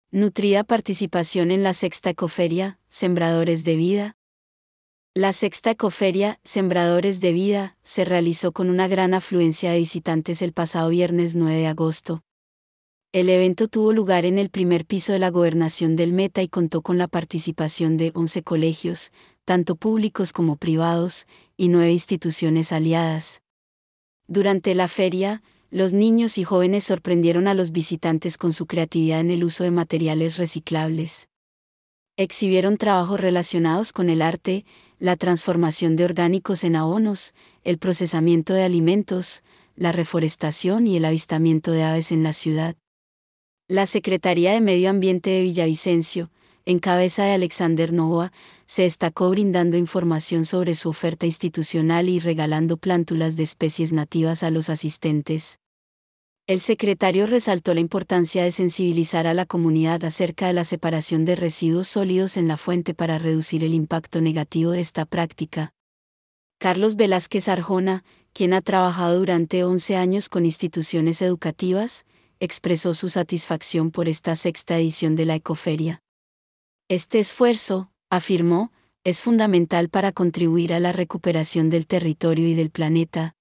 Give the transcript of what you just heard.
Nutrida participación en la sexta Ecoferia, Sembradores de Vida. La sexta Ecoferia, Sembradores de Vida, se realizó con una gran afluencia de visitantes el pasado viernes 9 de agosto. El evento tuvo lugar en el primer piso de la Gobernación del Meta y contó con la participación de 11 colegios, tanto públicos como privados, y 9 instituciones aliadas. Durante la feria, los niños y jóvenes sorprendieron a los visitantes con su creatividad en el uso de materiales reciclables. Exhibieron trabajos relacionados con el arte, la transformación de orgánicos en abonos, el procesamiento de alimentos, la reforestación y el avistamiento de aves en la ciudad. La Secretaría de Medio Ambiente de Villavicencio, en cabeza de Alexander Novoa, se destacó brindando información sobre su oferta institucional y regalando plántulas de especies nativas a los asistentes. El secretario resaltó la importancia de sensibilizar a la comunidad acerca de la separación de residuos sólidos en la fuente para reducir el impacto negativo de esta práctica. Carlos Velázquez Arjona, quien ha trabajado durante 11 años con instituciones educativas, expresó su satisfacción por esta sexta edición de la Ecoferia. Este esfuerzo, afirmó, es fundamental para contribuir a la recuperación del territorio y del planeta,